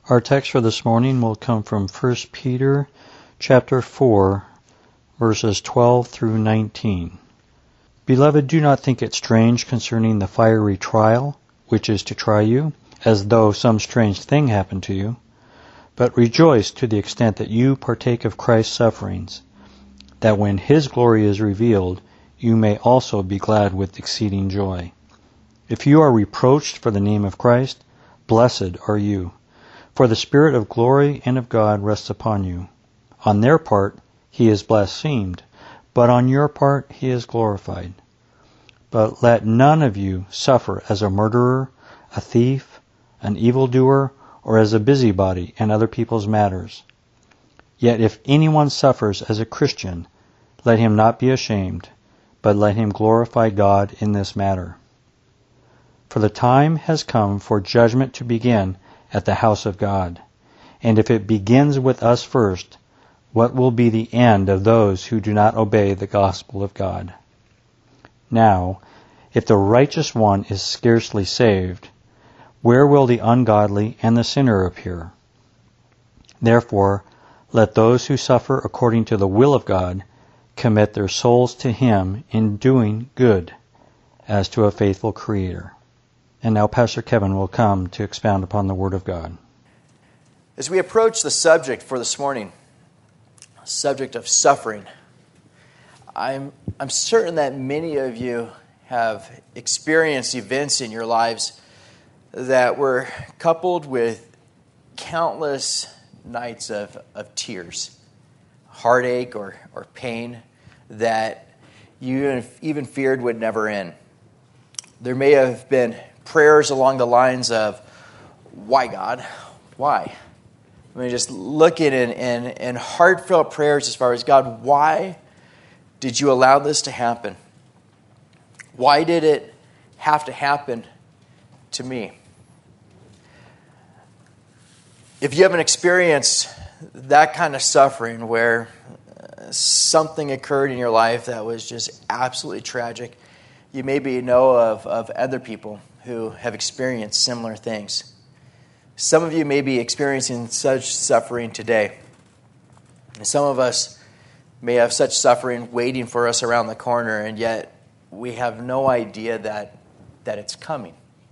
Our text for this morning will come from 1 Peter chapter 4, verses 12 through 19. Beloved, do not think it strange concerning the fiery trial, which is to try you, as though some strange thing happened to you, but rejoice to the extent that you partake of Christ's sufferings, that when His glory is revealed, you may also be glad with exceeding joy. If you are reproached for the name of Christ, blessed are you. For the Spirit of glory and of God rests upon you. On their part He is blasphemed, but on your part He is glorified. But let none of you suffer as a murderer, a thief, an evildoer, or as a busybody in other people's matters. Yet if anyone suffers as a Christian, let him not be ashamed, but let him glorify God in this matter. For the time has come for judgment to begin at the house of God. And if it begins with us first, what will be the end of those who do not obey the gospel of God? Now, if the righteous one is scarcely saved, where will the ungodly and the sinner appear? Therefore, let those who suffer according to the will of God commit their souls to Him in doing good, as to a faithful Creator. And now Pastor Kevin will come to expound upon the Word of God. As we approach the subject for this morning, subject of suffering, I'm certain that many of you have experienced events in your lives that were coupled with countless nights of tears, heartache or pain that you even feared would never end. There may have been prayers along the lines of, why God? Why? I mean, just looking in heartfelt prayers as far as, God, why did you allow this to happen? Why did it have to happen to me? If you haven't experienced that kind of suffering where something occurred in your life that was just absolutely tragic, you maybe know of other people who have experienced similar things. Some of you may be experiencing such suffering today. And some of us may have such suffering waiting for us around the corner, and yet we have no idea that it's coming.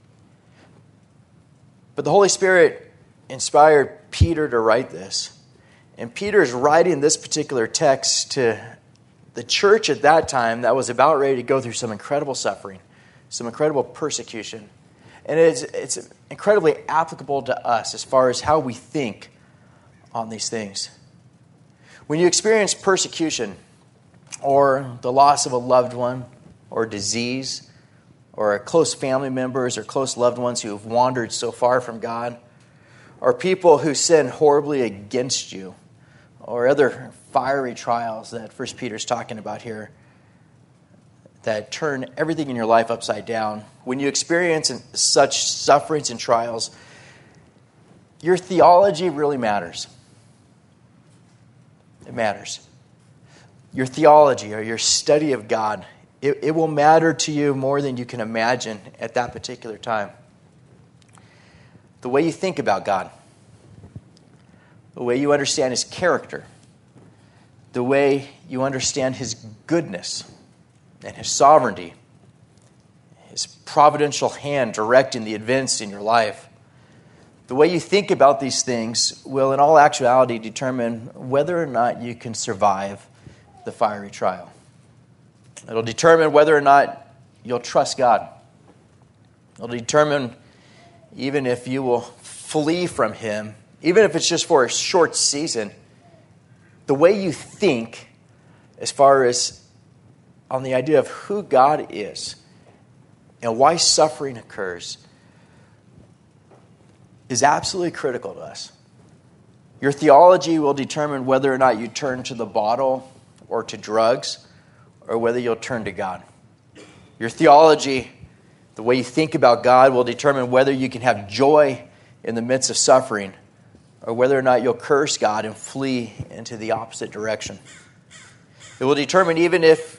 But the Holy Spirit inspired Peter to write this. And Peter is writing this particular text to the church at that time that was about ready to go through some incredible suffering, some incredible persecution. And it's incredibly applicable to us as far as how we think on these things. When you experience persecution or the loss of a loved one or disease or close family members or close loved ones who have wandered so far from God, or people who sin horribly against you, or other fiery trials that 1 Peter's talking about here that turn everything in your life upside down. When you experience such sufferings and trials, your theology really matters. It matters. Your theology or your study of God, it will matter to you more than you can imagine at that particular time. The way you think about God, the way you understand His character, the way you understand His goodness and His sovereignty, His providential hand directing the events in your life. The way you think about these things will in all actuality determine whether or not you can survive the fiery trial. It'll determine whether or not you'll trust God. It'll determine even if you will flee from Him, even if it's just for a short season. The way you think as far as on the idea of who God is and why suffering occurs is absolutely critical to us. Your theology will determine whether or not you turn to the bottle or to drugs or whether you'll turn to God. Your theology, the way you think about God, will determine whether you can have joy in the midst of suffering or whether or not you'll curse God and flee into the opposite direction. It will determine even if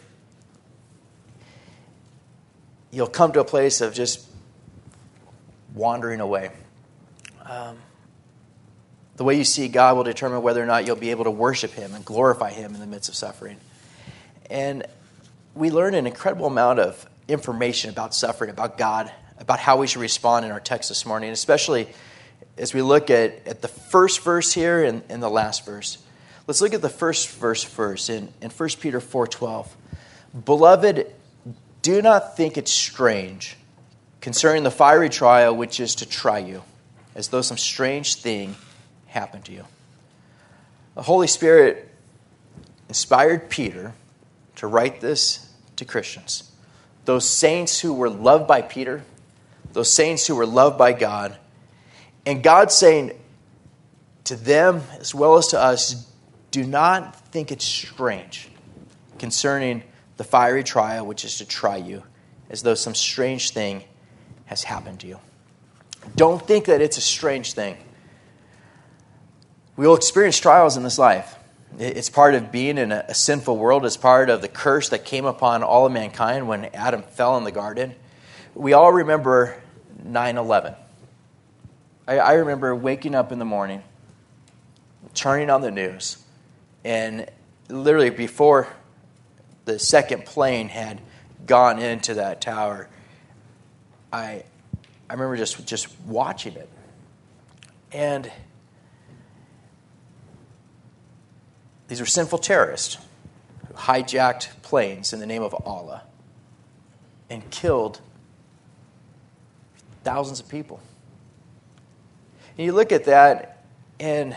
you'll come to a place of just wandering away. The way you see God will determine whether or not you'll be able to worship him and glorify him in the midst of suffering. And we learn an incredible amount of information about suffering, about God, about how we should respond in our text this morning, especially as we look at the first verse here and the last verse. Let's look at the first verse first in 1 Peter 4:12. Beloved, do not think it strange concerning the fiery trial which is to try you, as though some strange thing happened to you. The Holy Spirit inspired Peter to write this to Christians. Those saints who were loved by Peter, those saints who were loved by God, and God saying to them as well as to us, do not think it strange concerning the fiery trial which is to try you, as though some strange thing has happened to you. Don't think that it's a strange thing. We will experience trials in this life. It's part of being in a sinful world. It's part of the curse that came upon all of mankind when Adam fell in the garden. We all remember 9/11. I remember waking up in the morning, turning on the news, and literally before the second plane had gone into that tower, I remember just watching it. And these were sinful terrorists who hijacked planes in the name of Allah and killed thousands of people. And you look at that, and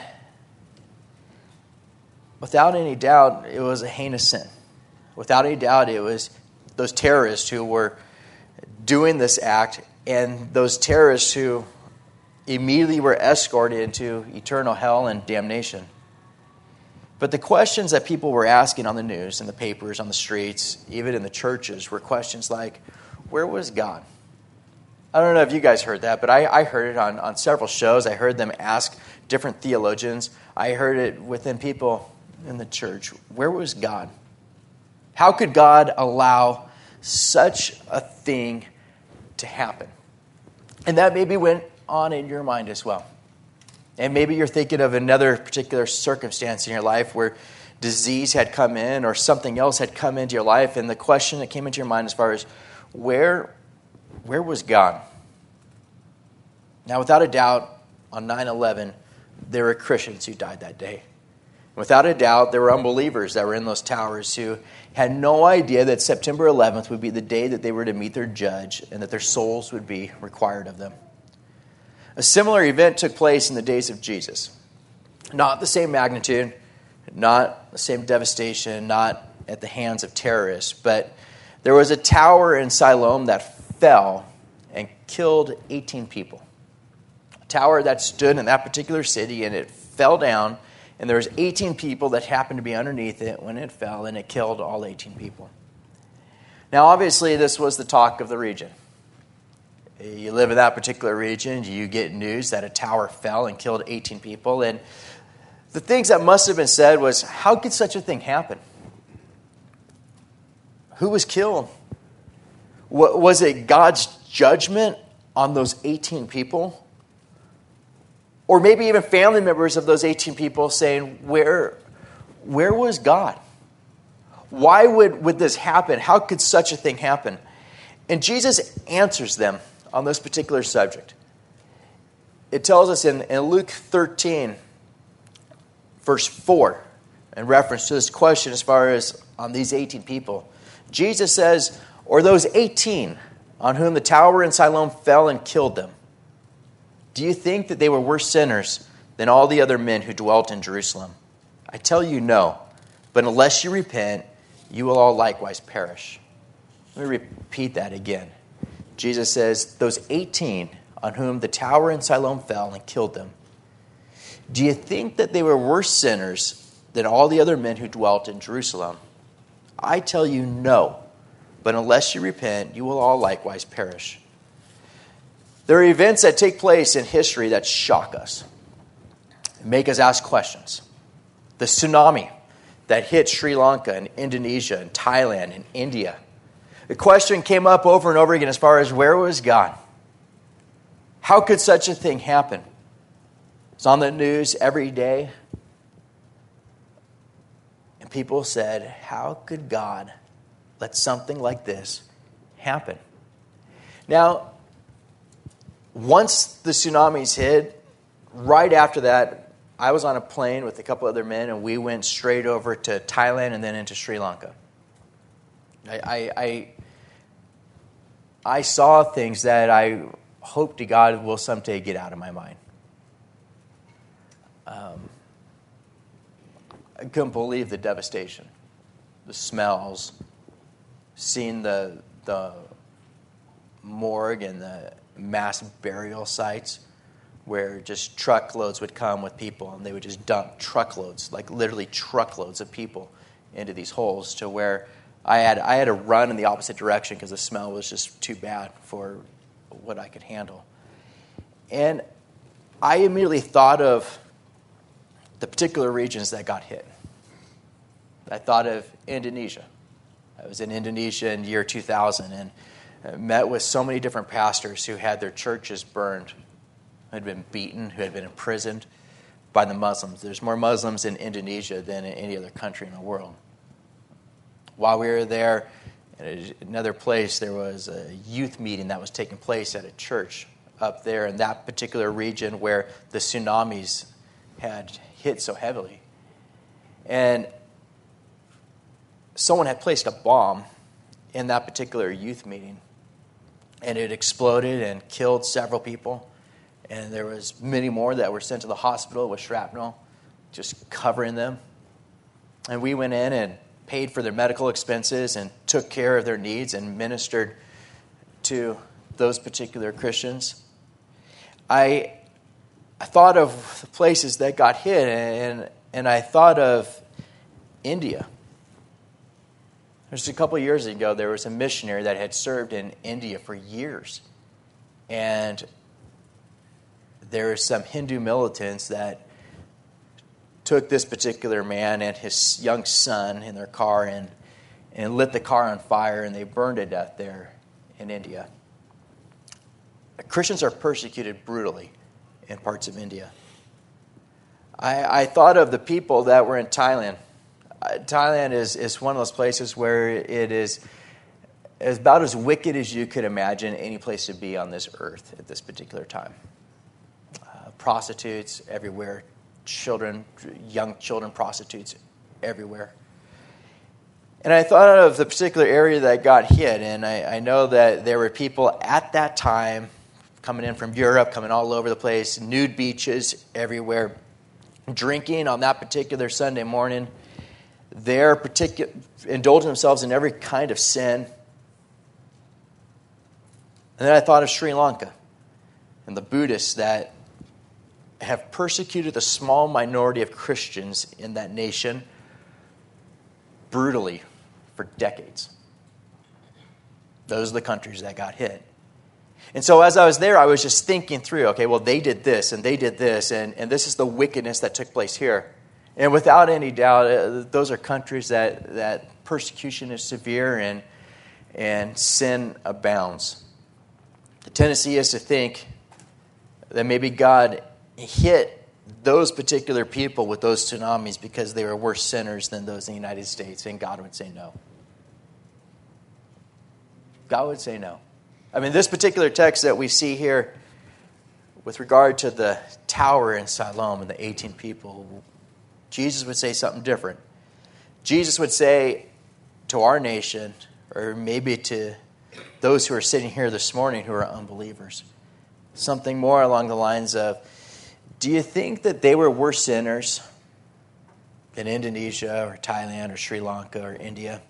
without any doubt, it was a heinous sin. Without any doubt, it was those terrorists who were doing this act, and those terrorists who immediately were escorted into eternal hell and damnation. But the questions that people were asking on the news, in the papers, on the streets, even in the churches, were questions like, where was God? I don't know if you guys heard that, but I heard it on several shows. I heard them ask different theologians. I heard it within people in the church. Where was God? How could God allow such a thing to happen? And that maybe went on in your mind as well. And maybe you're thinking of another particular circumstance in your life where disease had come in or something else had come into your life, and the question that came into your mind as far as where was God? Now, without a doubt, on 9/11, there were Christians who died that day. Without a doubt, there were unbelievers that were in those towers who had no idea that September 11th would be the day that they were to meet their judge and that their souls would be required of them. A similar event took place in the days of Jesus. Not the same magnitude, not the same devastation, not at the hands of terrorists, but there was a tower in Siloam that fell and killed 18 people. A tower that stood in that particular city, and it fell down, and there was 18 people that happened to be underneath it when it fell, and it killed all 18 people. Now, obviously, this was the talk of the region. You live in that particular region, you get news that a tower fell and killed 18 people, and the things that must have been said was, how could such a thing happen? Who was killed? Was it God's judgment on those 18 people? Or maybe even family members of those 18 people saying, where was God? Why would this happen? How could such a thing happen? And Jesus answers them on this particular subject. It tells us in Luke 13, verse 4, in reference to this question as far as on these 18 people, Jesus says, or those 18 on whom the tower in Siloam fell and killed them, do you think that they were worse sinners than all the other men who dwelt in Jerusalem? I tell you, no. But unless you repent, you will all likewise perish. Let me repeat that again. Jesus says, those 18 on whom the tower in Siloam fell and killed them, do you think that they were worse sinners than all the other men who dwelt in Jerusalem? I tell you, no. But unless you repent, you will all likewise perish. There are events that take place in history that shock us, make us ask questions. The tsunami that hit Sri Lanka and Indonesia and Thailand and India. The question came up over and over again as far as where was God? How could such a thing happen? It's on the news every day. And people said, how could God let something like this happen? Now, once the tsunamis hit, right after that, I was on a plane with a couple other men, and we went straight over to Thailand and then into Sri Lanka. I saw things that I hope to God will someday get out of my mind. I couldn't believe the devastation, the smells, seeing the morgue and the mass burial sites where just truckloads would come with people, and they would just dump truckloads, like literally truckloads of people into these holes, to where I had to run in the opposite direction because the smell was just too bad for what I could handle. And I immediately thought of the particular regions that got hit. I thought of Indonesia. I was in Indonesia in the year 2000 and met with so many different pastors who had their churches burned, who had been beaten, who had been imprisoned by the Muslims. There's more Muslims in Indonesia than in any other country in the world. While we were there, in another place, there was a youth meeting that was taking place at a church up there in that particular region where the tsunamis had hit so heavily. And someone had placed a bomb in that particular youth meeting, and it exploded and killed several people. And there was many more that were sent to the hospital with shrapnel, just covering them. And we went in and paid for their medical expenses and took care of their needs and ministered to those particular Christians. I thought of the places that got hit, and I thought of India. Just a couple of years ago, there was a missionary that had served in India for years. And there were some Hindu militants that took this particular man and his young son in their car and lit the car on fire, and they burned to death there in India. Christians are persecuted brutally in parts of India. I thought of the people that were in Thailand. Thailand is one of those places where it is about as wicked as you could imagine any place to be on this earth at this particular time. Prostitutes everywhere, young children prostitutes everywhere. And I thought of the particular area that got hit, and I know that there were people at that time coming in from Europe, coming all over the place, nude beaches everywhere, drinking on that particular Sunday morning. They're indulging themselves in every kind of sin. And then I thought of Sri Lanka and the Buddhists that have persecuted the small minority of Christians in that nation brutally for decades. Those are the countries that got hit. And so as I was there, I was just thinking through, okay, well, they did this, and they did this, and this is the wickedness that took place here. And without any doubt, those are countries that persecution is severe and sin abounds. The tendency is to think that maybe God hit those particular people with those tsunamis because they were worse sinners than those in the United States, and God would say no. God would say no. I mean, this particular text that we see here with regard to the tower in Siloam and the 18 people, Jesus would say something different. Jesus would say to our nation, or maybe to those who are sitting here this morning who are unbelievers, something more along the lines of, do you think that they were worse sinners than Indonesia or Thailand or Sri Lanka or India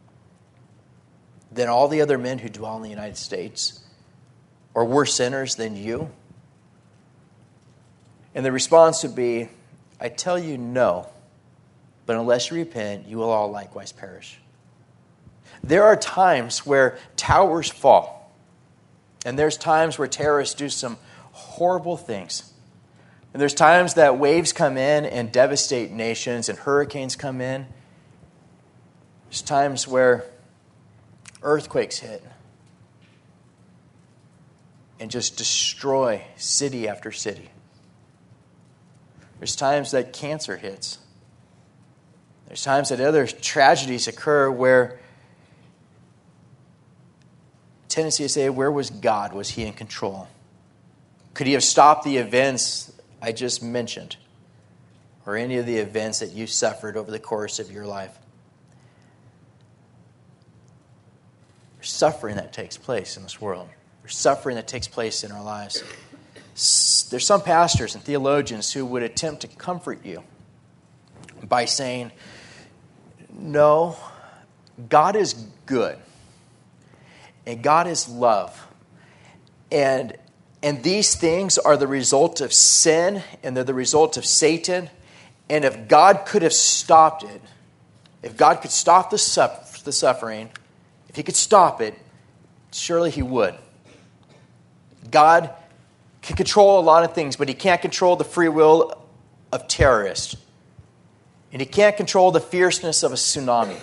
than all the other men who dwell in the United States, or worse sinners than you? And the response would be, I tell you no, but unless you repent, you will all likewise perish. There are times where towers fall, and there's times where terrorists do some horrible things. And there's times that waves come in and devastate nations, and hurricanes come in. There's times where earthquakes hit and just destroy city after city. There's times that cancer hits. There's times that other tragedies occur where tendency to say, where was God? Was he in control? Could he have stopped the events I just mentioned? Or any of the events that you suffered over the course of your life? There's suffering that takes place in this world. There's suffering that takes place in our lives. There's some pastors and theologians who would attempt to comfort you by saying, no, God is good. And God is love. And these things are the result of sin, and they're the result of Satan. And if God could have stopped it, if God could stop the suffering, if he could stop it, surely he would. God can control a lot of things, but he can't control the free will of terrorists. And he can't control the fierceness of a tsunami,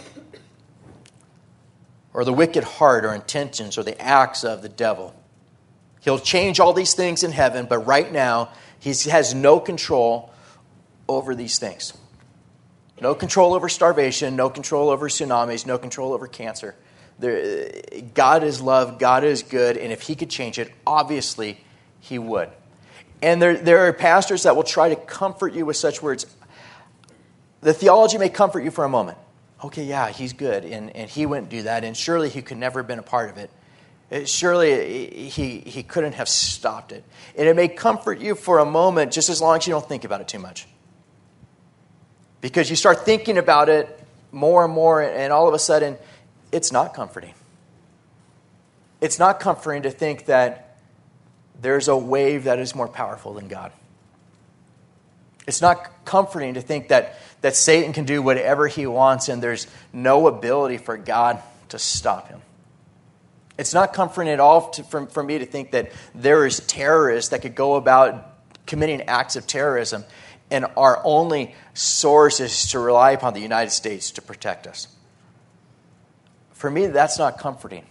or the wicked heart or intentions or the acts of the devil. He'll change all these things in heaven, but right now, he has no control over these things. No control over starvation, no control over tsunamis, no control over cancer. God is love, God is good, and if he could change it, obviously he would. And there are pastors that will try to comfort you with such words. The theology may comfort you for a moment. Okay, yeah, he's good, and he wouldn't do that, and surely he could never have been a part of it. Surely he couldn't have stopped it. And it may comfort you for a moment, just as long as you don't think about it too much. Because you start thinking about it more and more, and all of a sudden, it's not comforting. It's not comforting to think that there's a wave that is more powerful than God. It's not comforting to think that Satan can do whatever he wants and there's no ability for God to stop him. It's not comforting at all for me to think that there is terrorists that could go about committing acts of terrorism and our only source is to rely upon the United States to protect us. For me, that's not comforting.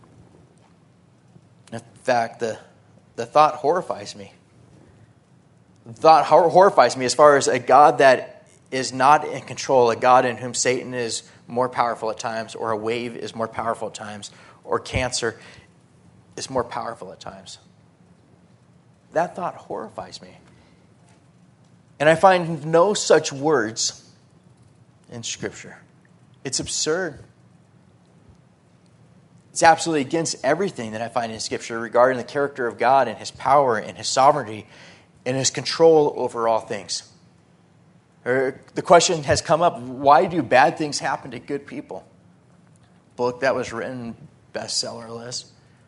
In fact, the thought horrifies me. The thought horrifies me as far as a God that is not in control, a God in whom Satan is more powerful at times, or a wave is more powerful at times, or cancer is more powerful at times. That thought horrifies me. And I find no such words in Scripture. It's absurd. It's absolutely against everything that I find in Scripture regarding the character of God and his power and his sovereignty and his control over all things. The question has come up, why do bad things happen to good people? Book that was written, bestseller list.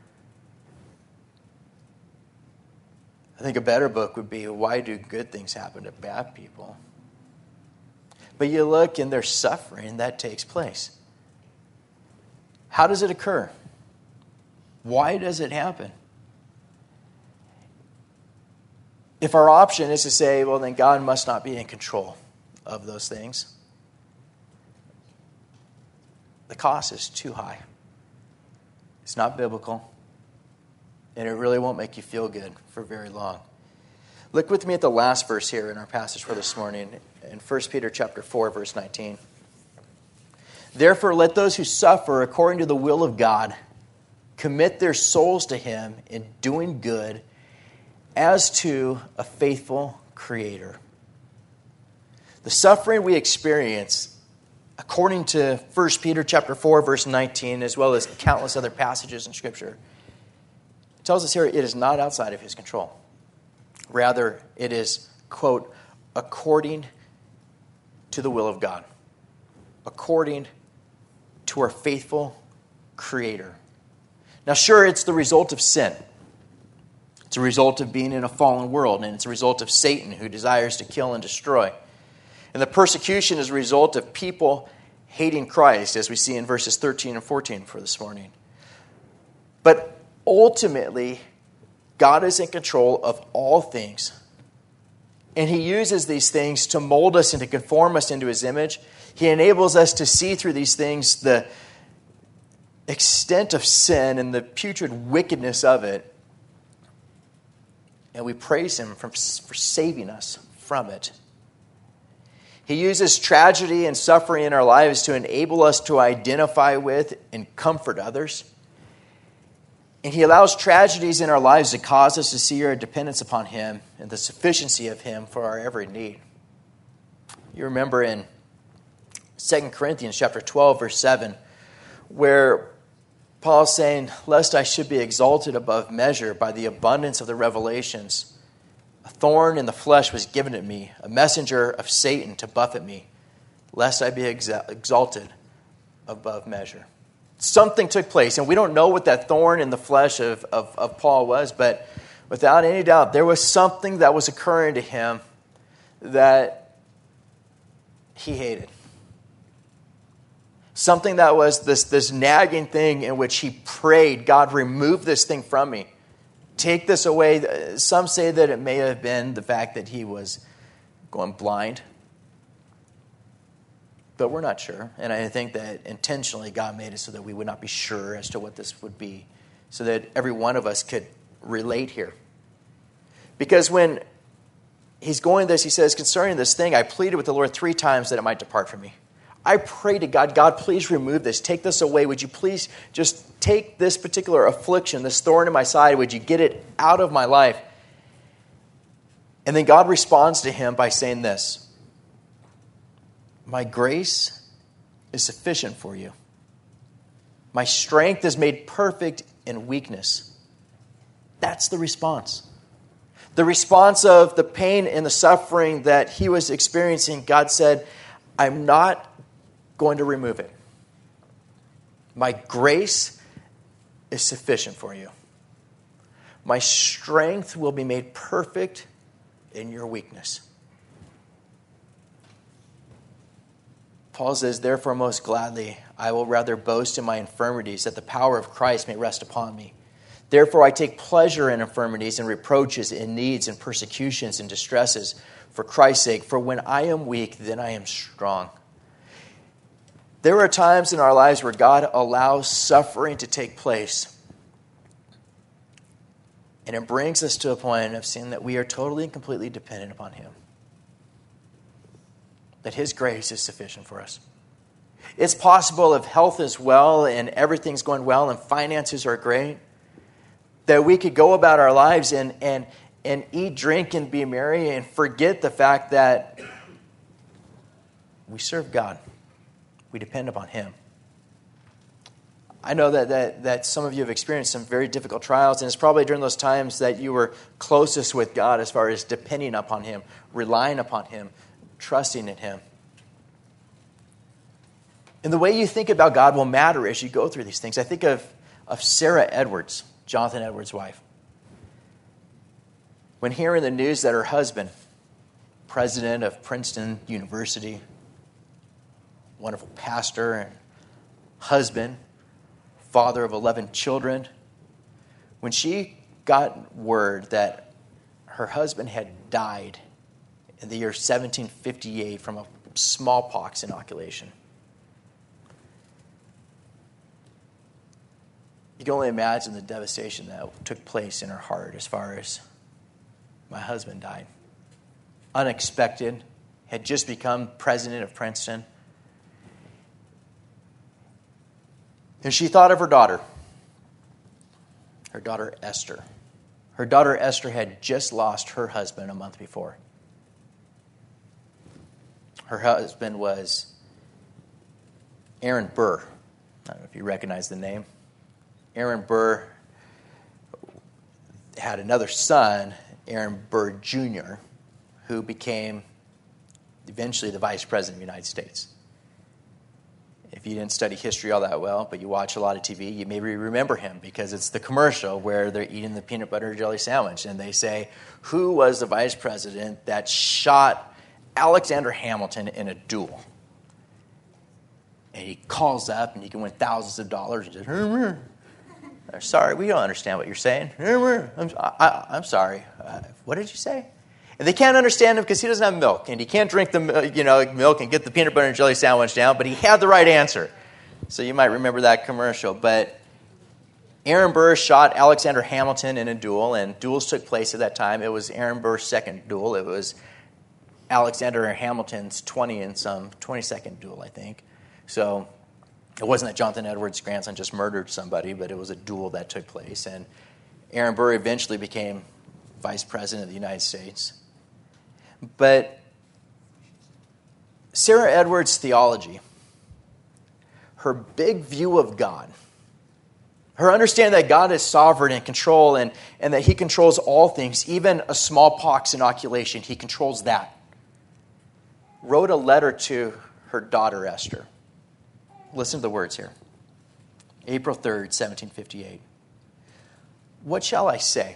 I think a better book would be, why do good things happen to bad people? But you look and there's suffering that takes place. How does it occur? Why does it happen? If our option is to say, well, then God must not be in control of those things, the cost is too high. It's not biblical, and it really won't make you feel good for very long. Look with me at the last verse here in our passage for this morning, in 1 Peter chapter 4, verse 19. Therefore, let those who suffer according to the will of God commit their souls to him in doing good, as to a faithful Creator. The suffering we experience, according to 1 Peter chapter 4, verse 19, as well as countless other passages in Scripture, it tells us here it is not outside of his control. Rather, it is, quote, according to the will of God. According to our faithful Creator. Now, sure, it's the result of sin. It's a result of being in a fallen world, and it's a result of Satan who desires to kill and destroy. And the persecution is a result of people hating Christ, as we see in verses 13 and 14 for this morning. But ultimately, God is in control of all things. And he uses these things to mold us and to conform us into his image. He enables us to see through these things the extent of sin and the putrid wickedness of it. And we praise him for saving us from it. He uses tragedy and suffering in our lives to enable us to identify with and comfort others. And he allows tragedies in our lives to cause us to see our dependence upon him and the sufficiency of him for our every need. You remember in 2 Corinthians chapter 12, verse 7, where Paul's saying, "Lest I should be exalted above measure by the abundance of the revelations, a thorn in the flesh was given to me, a messenger of Satan to buffet me, lest I be exalted above measure." Something took place, and we don't know what that thorn in the flesh of Paul was, but without any doubt, there was something that was occurring to him that he hated. Something that was this nagging thing in which he prayed, "God, remove this thing from me. Take this away." Some say that it may have been the fact that he was going blind. But we're not sure. And I think that intentionally God made it so that we would not be sure as to what this would be, so that every one of us could relate here. Because when he's going this, he says, "Concerning this thing, I pleaded with the Lord 3 times that it might depart from me." I prayed to God, "God, please remove this. Take this away. Would you please just take this particular affliction, this thorn in my side? Would you get it out of my life?" And then God responds to him by saying this, "My grace is sufficient for you. My strength is made perfect in weakness." That's the response. The response of the pain and the suffering that he was experiencing, God said, "I'm not going to remove it. My grace is sufficient for you. My strength will be made perfect in your weakness." Paul says, "Therefore, most gladly, I will rather boast in my infirmities, that the power of Christ may rest upon me. Therefore, I take pleasure in infirmities and reproaches, in needs and persecutions and distresses, for Christ's sake. For when I am weak, then I am strong." There are times in our lives where God allows suffering to take place. And it brings us to a point of seeing that we are totally and completely dependent upon him. That his grace is sufficient for us. It's possible if health is well and everything's going well and finances are great, that we could go about our lives and eat, drink, and be merry and forget the fact that we serve God. We depend upon him. I know that some of you have experienced some very difficult trials, and it's probably during those times that you were closest with God as far as depending upon him, relying upon him, trusting in him. And the way you think about God will matter as you go through these things. I think of Sarah Edwards, Jonathan Edwards' wife. When hearing the news that her husband, president of Princeton University, wonderful pastor and husband, father of 11 children, when she got word that her husband had died in the year 1758 from a smallpox inoculation, you can only imagine the devastation that took place in her heart as far as, my husband died. Unexpected, had just become president of Princeton. And she thought of her daughter Esther. Her daughter Esther had just lost her husband a month before. Her husband was Aaron Burr. I don't know if you recognize the name. Aaron Burr had another son, Aaron Burr Jr., who became eventually the vice president of the United States. If you didn't study history all that well, but you watch a lot of TV, you maybe remember him because it's the commercial where they're eating the peanut butter jelly sandwich and they say, "Who was the vice president that shot Alexander Hamilton in a duel?" And he calls up and he can win thousands of dollars and says, "Sorry, we don't understand what you're saying. I'm sorry. What did you say?" And they can't understand him because he doesn't have milk, and he can't drink the milk and get the peanut butter and jelly sandwich down, but he had the right answer. So you might remember that commercial. But Aaron Burr shot Alexander Hamilton in a duel, and duels took place at that time. It was Aaron Burr's second duel. It was Alexander Hamilton's 22nd duel, I think. So it wasn't that Jonathan Edwards' grandson just murdered somebody, but it was a duel that took place. And Aaron Burr eventually became vice president of the United States. But Sarah Edwards' theology, her big view of God, her understanding that God is sovereign and control and that he controls all things, even a smallpox inoculation, he controls that, wrote a letter to her daughter Esther. Listen to the words here. April 3rd, 1758. What shall I say?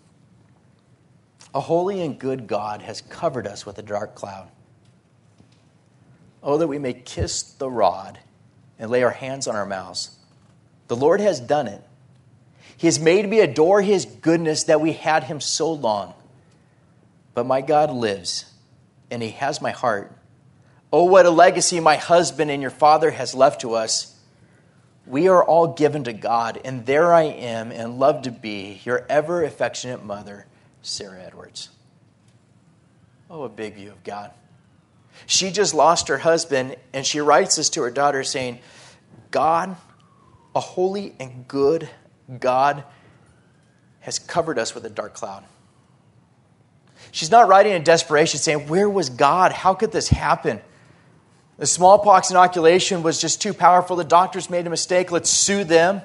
A holy and good God has covered us with a dark cloud. Oh, that we may kiss the rod and lay our hands on our mouths. The Lord has done it. He has made me adore his goodness that we had him so long. But my God lives, and he has my heart. Oh, what a legacy my husband and your father has left to us. We are all given to God, and there I am and love to be your ever affectionate mother, Sarah Edwards. Oh, a big view of God. She just lost her husband, and she writes this to her daughter saying, God, a holy and good God, has covered us with a dark cloud. She's not writing in desperation saying, where was God? How could this happen? The smallpox inoculation was just too powerful. The doctors made a mistake. Let's sue them.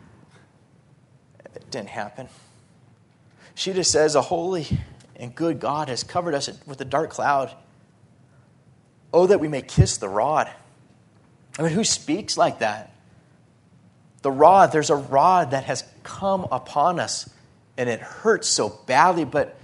It didn't happen. She just says, a holy and good God has covered us with a dark cloud. Oh, that we may kiss the rod. I mean, who speaks like that? The rod, there's a rod that has come upon us, and it hurts so badly, but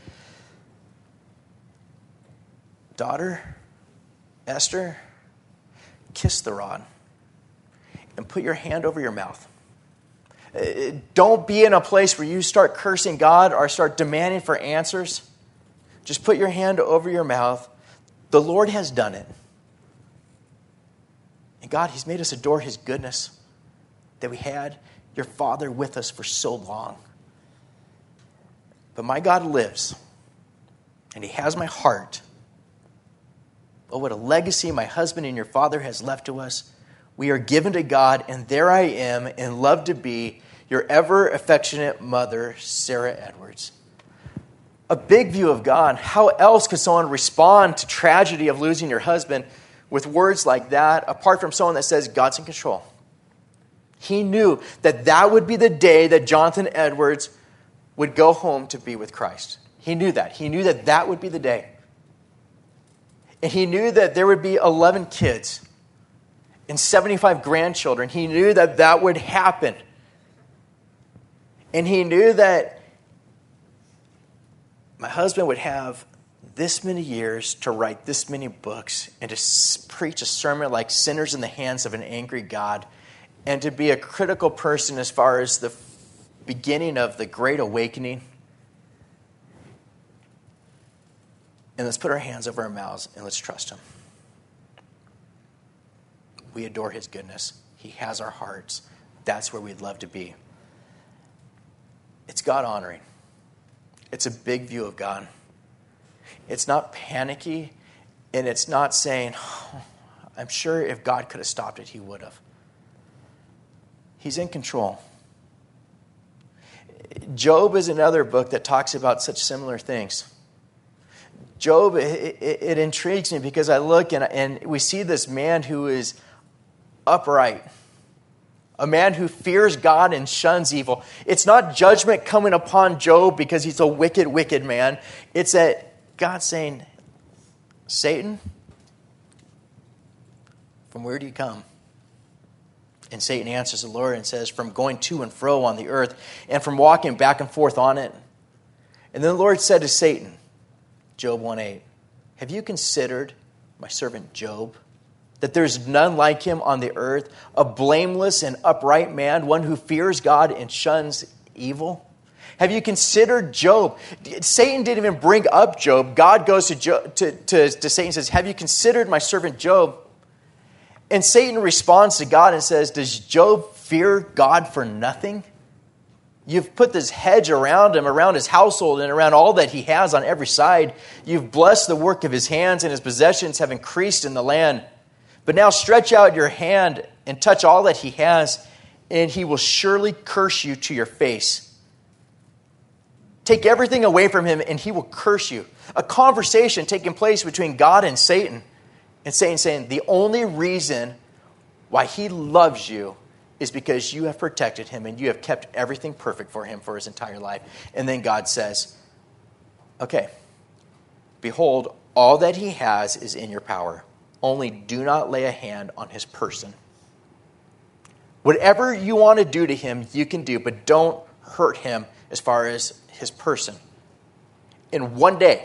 daughter, Esther, kiss the rod and put your hand over your mouth. Don't be in a place where you start cursing God or start demanding for answers. Just put your hand over your mouth. The Lord has done it. And God, he's made us adore his goodness, that we had your Father with us for so long. But my God lives, and he has my heart. Oh, what a legacy my husband and your father has left to us. We are given to God, and there I am, and love to be your ever affectionate mother, Sarah Edwards. A big view of God. How else could someone respond to tragedy of losing your husband with words like that, apart from someone that says God's in control? He knew that that would be the day that Jonathan Edwards would go home to be with Christ. He knew that. He knew that that would be the day. And he knew that there would be 11 kids and 75 grandchildren. He knew that that would happen. And he knew that my husband would have this many years to write this many books and to preach a sermon like Sinners in the Hands of an Angry God, and to be a critical person as far as the beginning of the Great Awakening. And let's put our hands over our mouths and let's trust him. We adore his goodness. He has our hearts. That's where we'd love to be. It's God honoring. It's a big view of God. It's not panicky, and it's not saying, oh, I'm sure if God could have stopped it, he would have. He's in control. Job is another book that talks about such similar things. Job, it intrigues me because I look and we see this man who is upright. A man who fears God and shuns evil. It's not judgment coming upon Job because he's a wicked, wicked man. It's that God saying, Satan, from where do you come? And Satan answers the Lord and says, from going to and fro on the earth and from walking back and forth on it. And then the Lord said to Satan, Job 1:8, have you considered my servant Job, that there's none like him on the earth, a blameless and upright man, one who fears God and shuns evil? Have you considered Job? Satan didn't even bring up Job. God goes to Satan and says, have you considered my servant Job? And Satan responds to God and says, does Job fear God for nothing? You've put this hedge around him, around his household, and around all that he has on every side. You've blessed the work of his hands, and his possessions have increased in the land. But now stretch out your hand and touch all that he has, and he will surely curse you to your face. Take everything away from him, and he will curse you. A conversation taking place between God and Satan. And Satan saying, the only reason why he loves you is because you have protected him and you have kept everything perfect for him for his entire life. And then God says, okay, behold, all that he has is in your power. Only do not lay a hand on his person. Whatever you want to do to him, you can do, but don't hurt him as far as his person. In one day,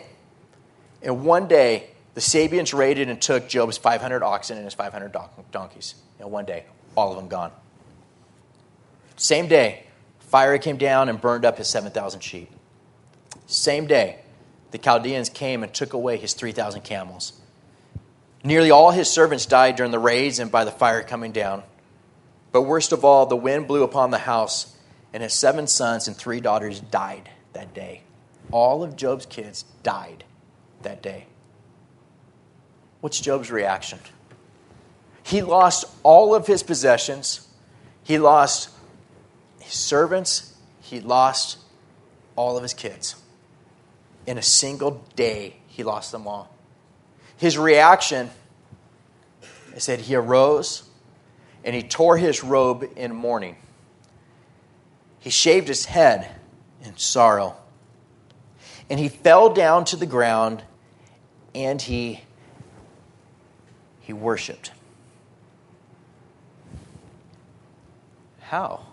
the Sabians raided and took Job's 500 oxen and his 500 donkeys. In one day, all of them gone. Same day, fire came down and burned up his 7,000 sheep. Same day, the Chaldeans came and took away his 3,000 camels. Nearly all his servants died during the raids and by the fire coming down. But worst of all, the wind blew upon the house, and his 7 sons and 3 daughters died that day. All of Job's kids died that day. What's Job's reaction? He lost all of his possessions. He lost his servants. He lost all of his kids. In a single day, he lost them all. His reaction is that he arose and he tore his robe in mourning. He shaved his head in sorrow. And he fell down to the ground and he worshiped. How?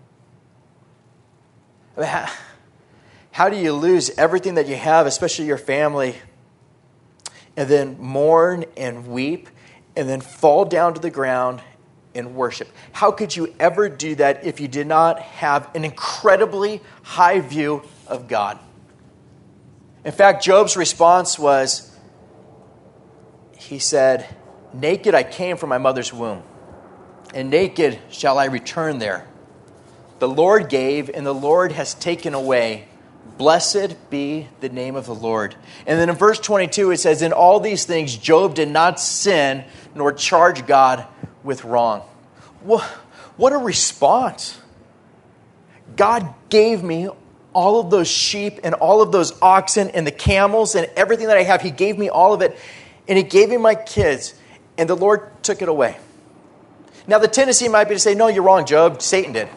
How do you lose everything that you have, especially your family, and then mourn and weep, and then fall down to the ground and worship? How could you ever do that if you did not have an incredibly high view of God? In fact, Job's response was, he said, naked I came from my mother's womb, and naked shall I return there. The Lord gave, and the Lord has taken away. Blessed be the name of the Lord. And then in verse 22, it says, in all these things, Job did not sin, nor charge God with wrong. What a response. God gave me all of those sheep and all of those oxen and the camels and everything that I have. He gave me all of it. And he gave me my kids. And the Lord took it away. Now the tendency might be to say, no, you're wrong, Job. Satan did.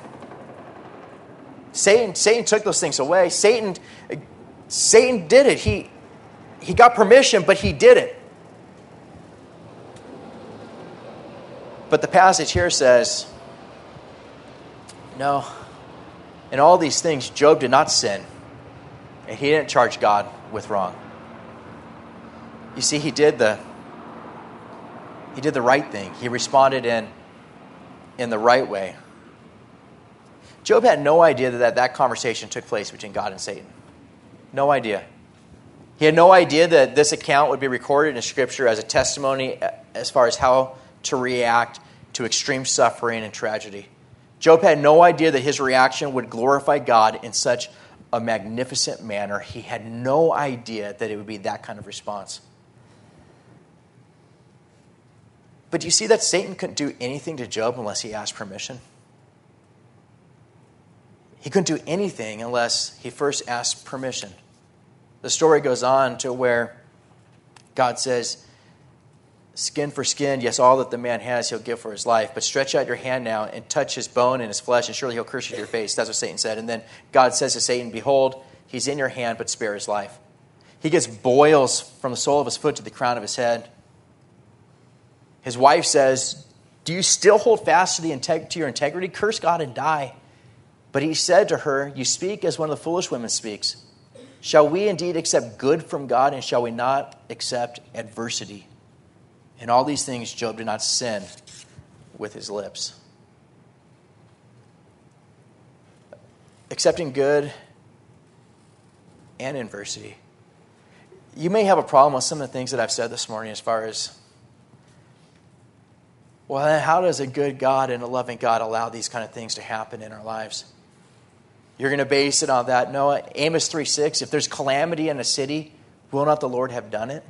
Satan took those things away. Satan did it. He got permission, but he did it. But the passage here says, no, in all these things, Job did not sin, and he didn't charge God with wrong. You see, he did the right thing. He responded in the right way. Job had no idea that conversation took place between God and Satan. No idea. He had no idea that this account would be recorded in Scripture as a testimony as far as how to react to extreme suffering and tragedy. Job had no idea that his reaction would glorify God in such a magnificent manner. He had no idea that it would be that kind of response. But do you see that Satan couldn't do anything to Job unless he asked permission? He couldn't do anything unless he first asked permission. The story goes on to where God says, skin for skin, yes, all that the man has he'll give for his life. But stretch out your hand now and touch his bone and his flesh, and surely he'll curse you to your face. That's what Satan said. And then God says to Satan, behold, he's in your hand, but spare his life. He gets boils from the sole of his foot to the crown of his head. His wife says, do you still hold fast to your integrity? Curse God and die. But he said to her, you speak as one of the foolish women speaks. Shall we indeed accept good from God, and shall we not accept adversity? In all these things, Job did not sin with his lips. Accepting good and adversity. You may have a problem with some of the things that I've said this morning as far as, well, how does a good God and a loving God allow these kind of things to happen in our lives? You're going to base it on that. No, Amos 3:6, if there's calamity in a city, will not the Lord have done it?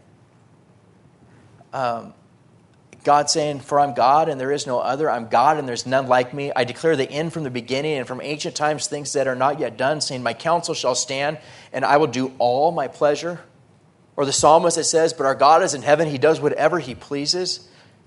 God saying, for I'm God and there is no other. I'm God and there's none like me. I declare the end from the beginning and from ancient times things that are not yet done, saying, my counsel shall stand and I will do all my pleasure. Or the psalmist that says, but our God is in heaven. He does whatever he pleases.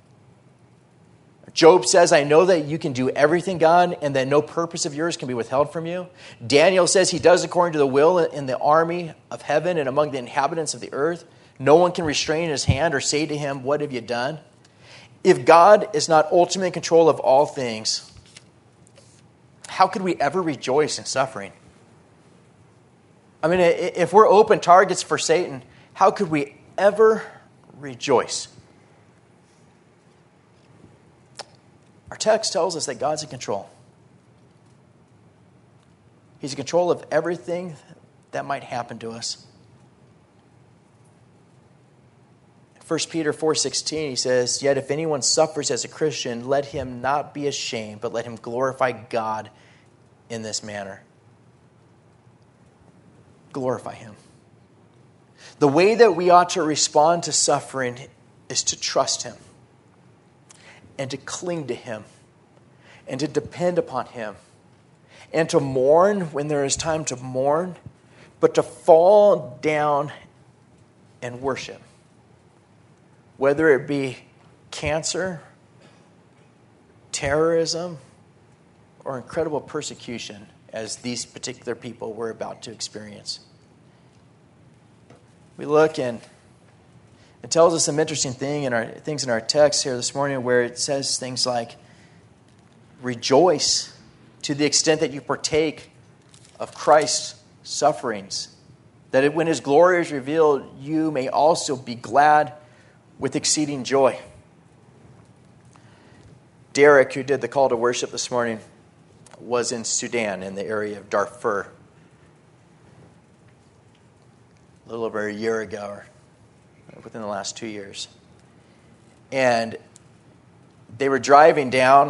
Job says, I know that you can do everything, God, and that no purpose of yours can be withheld from you. Daniel says he does according to the will in the army of heaven and among the inhabitants of the earth. No one can restrain his hand or say to him, what have you done? If God is not ultimately in control of all things, how could we ever rejoice in suffering? I mean, if we're open targets for Satan, how could we ever rejoice? Our text tells us that God's in control. He's in control of everything that might happen to us. 1 Peter 4:16, he says, yet if anyone suffers as a Christian, let him not be ashamed, but let him glorify God in this manner. Glorify him. The way that we ought to respond to suffering is to trust him and to cling to him and to depend upon him and to mourn when there is time to mourn, but to fall down and worship. Whether it be cancer, terrorism, or incredible persecution, as these particular people were about to experience. We look and it tells us some interesting things in our text here this morning where it says things like, rejoice to the extent that you partake of Christ's sufferings, that when his glory is revealed, you may also be glad with exceeding joy. Derek, who did the call to worship this morning, was in Sudan, in the area of Darfur, a little over a year ago, or within the last 2 years. And they were driving down,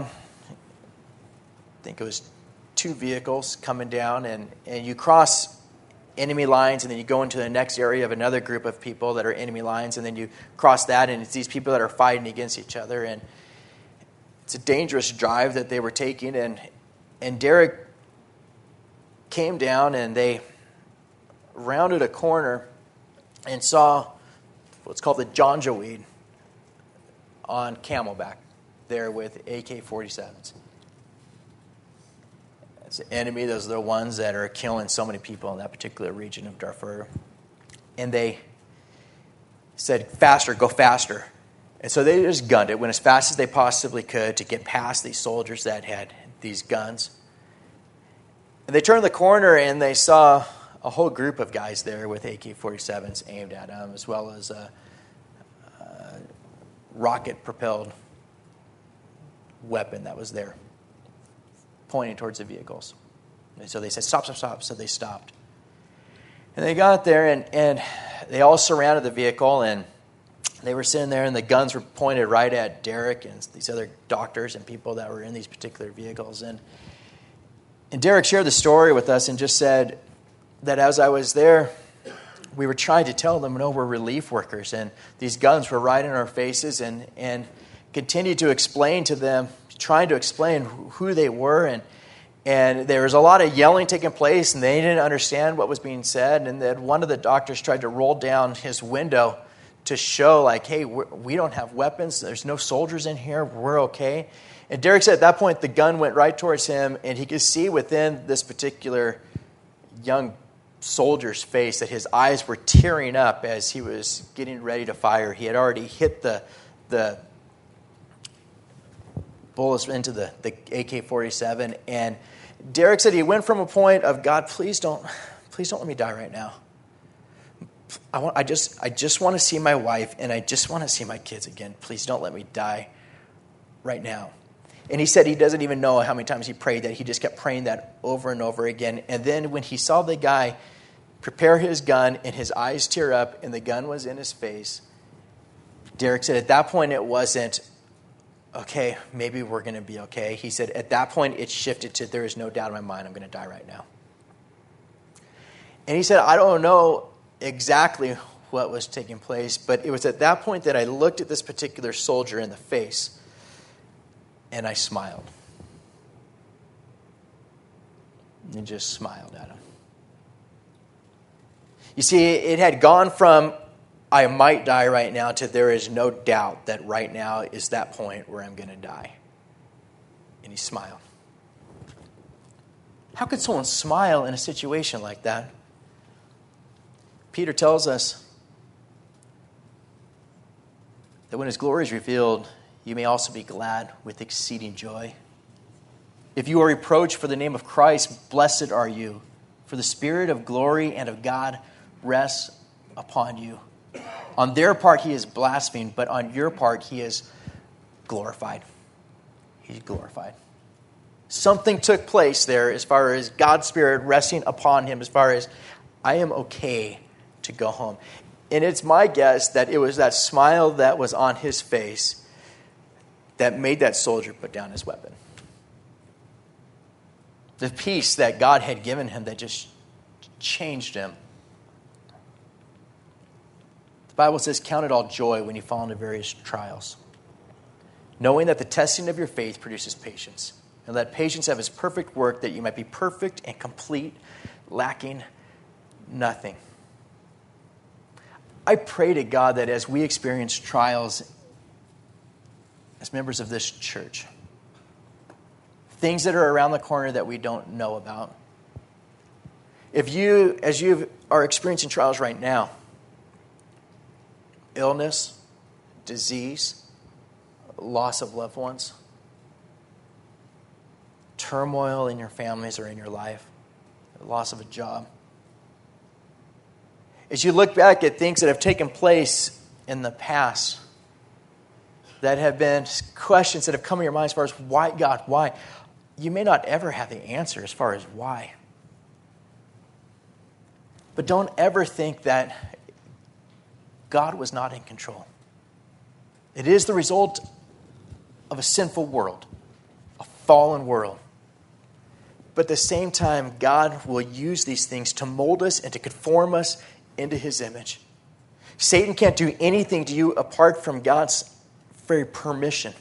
I think it was 2 vehicles coming down, and you cross enemy lines, and then you go into the next area of another group of people that are enemy lines, and then you cross that, and it's these people that are fighting against each other, and it's a dangerous drive that they were taking, and Derek came down, and they rounded a corner and saw what's called the Janjaweed on Camelback there with AK-47s. It's an enemy. Those are the ones that are killing so many people in that particular region of Darfur. And they said, faster, go faster. And so they just gunned it, went as fast as they possibly could to get past these soldiers that had these guns. And they turned the corner and they saw a whole group of guys there with AK-47s aimed at them, as well as a rocket-propelled weapon that was there, pointing towards the vehicles. And so they said, stop, stop, stop. So they stopped. And they got there, and they all surrounded the vehicle, and they were sitting there, and the guns were pointed right at Derek and these other doctors and people that were in these particular vehicles. And Derek shared the story with us and just said that as I was there, we were trying to tell them, no, we're relief workers, and these guns were right in our faces, and continued to explain to them, trying to explain who they were, and there was a lot of yelling taking place, and they didn't understand what was being said, and then one of the doctors tried to roll down his window to show, like, hey, we don't have weapons, there's no soldiers in here, we're okay. And Derek said at that point the gun went right towards him, and he could see within this particular young soldier's face that his eyes were tearing up as he was getting ready to fire. He had already hit the bullets into the AK-47, and Derek said he went from a point of, God, please don't let me die right now. I just want to see my wife, and I just want to see my kids again. Please don't let me die right now. And he said he doesn't even know how many times he prayed that. He just kept praying that over and over again. And then when he saw the guy prepare his gun and his eyes tear up and the gun was in his face, Derek said at that point it wasn't, okay, maybe we're going to be okay. He said at that point it shifted to, there is no doubt in my mind I'm going to die right now. And he said, I don't know exactly what was taking place, but it was at that point that I looked at this particular soldier in the face and I smiled. And just smiled at him. You see, it had gone from I might die right now to there is no doubt that right now is that point where I'm going to die. And he smiled. How could someone smile in a situation like that? Peter tells us that when his glory is revealed, you may also be glad with exceeding joy. If you are reproached for the name of Christ, blessed are you, for the Spirit of glory and of God rests upon you. On their part he is blasphemed, but on your part he is glorified. He's glorified. Something took place there as far as God's Spirit resting upon him, as far as I am okay to go home. And it's my guess that it was that smile that was on his face that made that soldier put down his weapon. The peace that God had given him that just changed him. The Bible says, count it all joy when you fall into various trials, knowing that the testing of your faith produces patience. And let patience have its perfect work, that you might be perfect and complete, lacking nothing. I pray to God that as we experience trials as members of this church, things that are around the corner that we don't know about, if you, as you are experiencing trials right now, illness, disease, loss of loved ones, turmoil in your families or in your life, loss of a job. As you look back at things that have taken place in the past, that have been questions that have come in your mind as far as why, God, why? You may not ever have the answer as far as why. But don't ever think that God was not in control. It is the result of a sinful world, a fallen world. But at the same time, God will use these things to mold us and to conform us into his image. Satan can't do anything to you apart from God's very permission.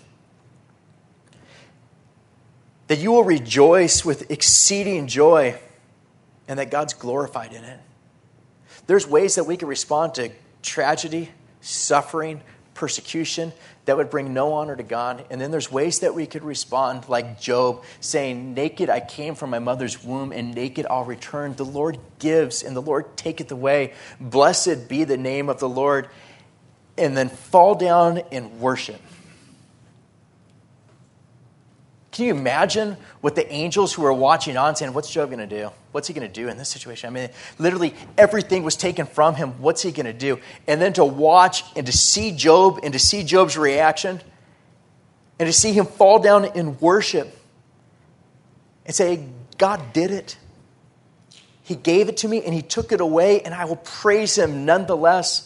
That you will rejoice with exceeding joy and that God's glorified in it. There's ways that we can respond to tragedy, suffering, persecution that would bring no honor to God. And then there's ways that we could respond like Job, saying, naked I came from my mother's womb, and naked I'll return. The Lord gives, and the Lord taketh away. Blessed be the name of the Lord. And then fall down in worship. Can you imagine what the angels who were watching on saying, what's Job going to do? What's he going to do in this situation? I mean, literally everything was taken from him. What's he going to do? And then to watch and to see Job and to see Job's reaction and to see him fall down in worship and say, God did it. He gave it to me and he took it away, and I will praise him nonetheless.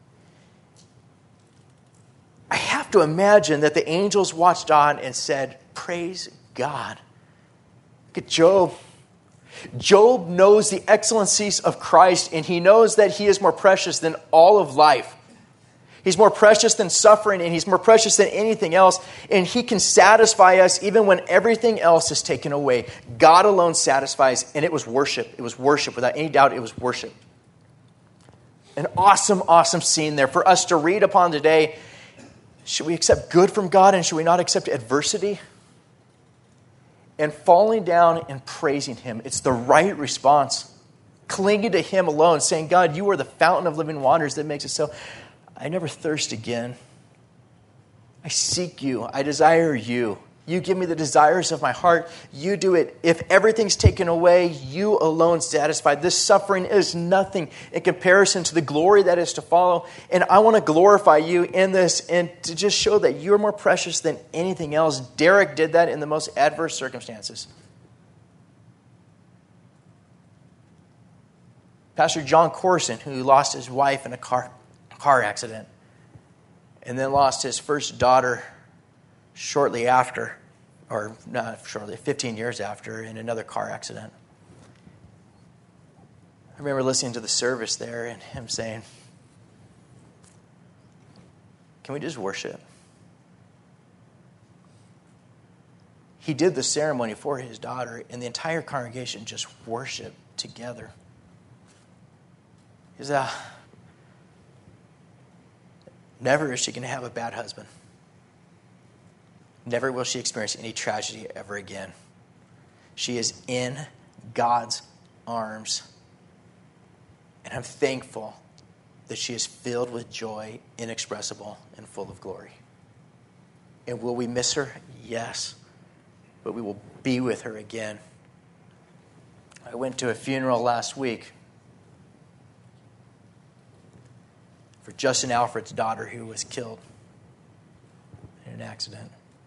I have to imagine that the angels watched on and said, praise God. Look at Job. Job knows the excellencies of Christ, and he knows that he is more precious than all of life. He's more precious than suffering, and he's more precious than anything else. And he can satisfy us even when everything else is taken away. God alone satisfies, and it was worship. It was worship. Without any doubt, it was worship. An awesome, awesome scene there for us to read upon today. Should we accept good from God, and should we not accept adversity? And falling down and praising him. It's the right response. Clinging to him alone, saying, God, you are the fountain of living waters that makes it so. I never thirst again. I seek you. I desire you. You give me the desires of my heart. You do it. If everything's taken away, you alone satisfy. This suffering is nothing in comparison to the glory that is to follow. And I want to glorify you in this and to just show that you're more precious than anything else. Derek did that in the most adverse circumstances. Pastor John Corson, who lost his wife in a car accident and then lost his first daughter shortly after, or not shortly, 15 years after, in another car accident. I remember listening to the service there and him saying, can we just worship? He did the ceremony for his daughter, and the entire congregation just worshiped together. He said, never is she going to have a bad husband. Never will she experience any tragedy ever again. She is in God's arms. And I'm thankful that she is filled with joy, inexpressible, and full of glory. And will we miss her? Yes. But we will be with her again. I went to a funeral last week for Justin Alfred's daughter who was killed in an accident.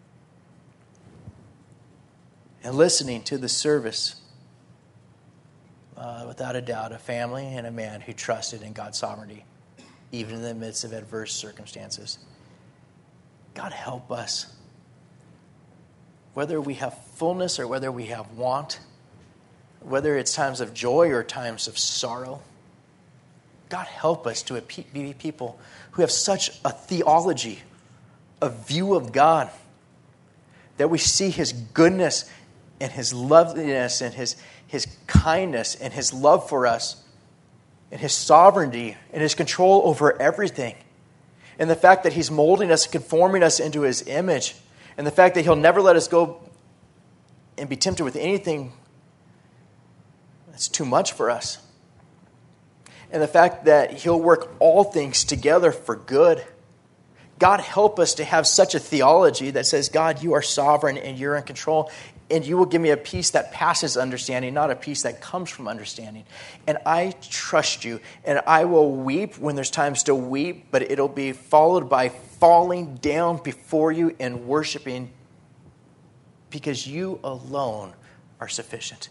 And listening to the service, without a doubt, a family and a man who trusted in God's sovereignty, even in the midst of adverse circumstances. God help us. Whether we have fullness or whether we have want, whether it's times of joy or times of sorrow, God help us to be people who have such a theology, a view of God, that we see His goodness and His loveliness and His kindness and His love for us and His sovereignty and His control over everything. And the fact that He's molding us and conforming us into His image. And the fact that He'll never let us go and be tempted with anything that's too much for us. And the fact that He'll work all things together for good. God help us to have such a theology that says, God, you are sovereign and you're in control. And you will give me a peace that passes understanding, not a peace that comes from understanding. And I trust you. And I will weep when there's times to weep, but it'll be followed by falling down before you and worshiping, because you alone are sufficient.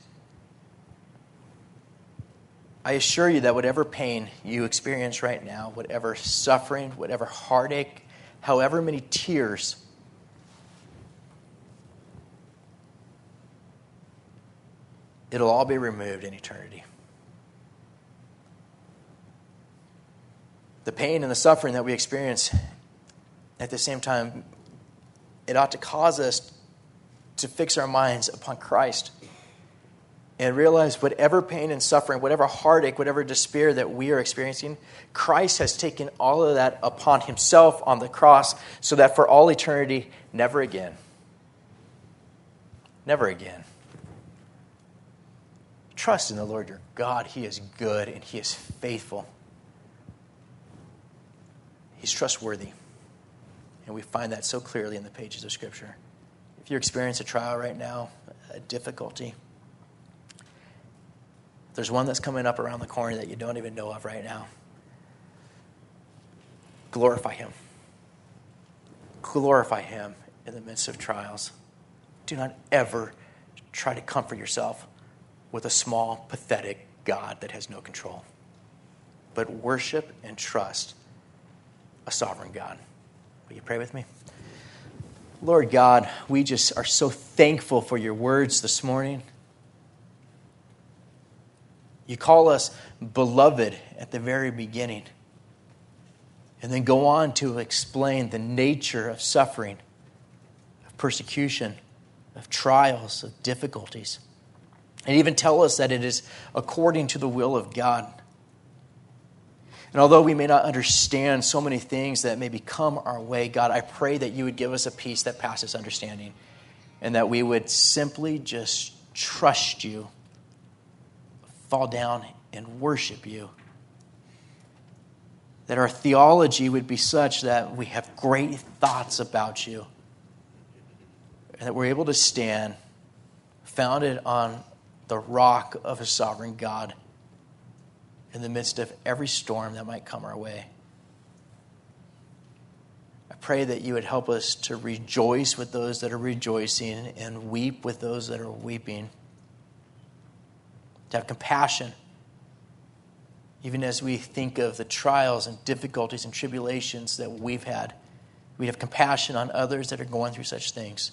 I assure you that whatever pain you experience right now, whatever suffering, whatever heartache, however many tears, it'll all be removed in eternity. The pain and the suffering that we experience, at the same time, it ought to cause us to fix our minds upon Christ and realize whatever pain and suffering, whatever heartache, whatever despair that we are experiencing, Christ has taken all of that upon Himself on the cross so that for all eternity, never again. Never again. Trust in the Lord your God. He is good and He is faithful. He's trustworthy. And we find that so clearly in the pages of Scripture. If you experience a trial right now, a difficulty, there's one that's coming up around the corner that you don't even know of right now. Glorify Him. Glorify Him in the midst of trials. Do not ever try to comfort yourself with a small, pathetic God that has no control. But worship and trust a sovereign God. Will you pray with me? Lord God, we just are so thankful for your words this morning. You call us beloved at the very beginning, and then go on to explain the nature of suffering, of persecution, of trials, of difficulties. And even tell us that it is according to the will of God. And although we may not understand so many things that may come our way, God, I pray that you would give us a peace that passes understanding, and that we would simply just trust you, fall down and worship you. That our theology would be such that we have great thoughts about you, and that we're able to stand founded on the rock of a sovereign God in the midst of every storm that might come our way. I pray that you would help us to rejoice with those that are rejoicing and weep with those that are weeping. To have compassion, even as we think of the trials and difficulties and tribulations that we've had. We have compassion on others that are going through such things.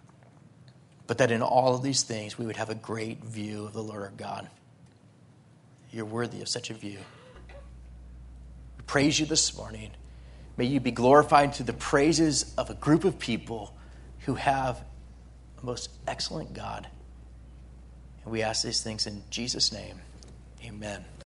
But that in all of these things, we would have a great view of the Lord our God. you're worthy of such a view. We praise you this morning. May you be glorified through the praises of a group of people who have a most excellent God. And we ask these things in Jesus' name. Amen.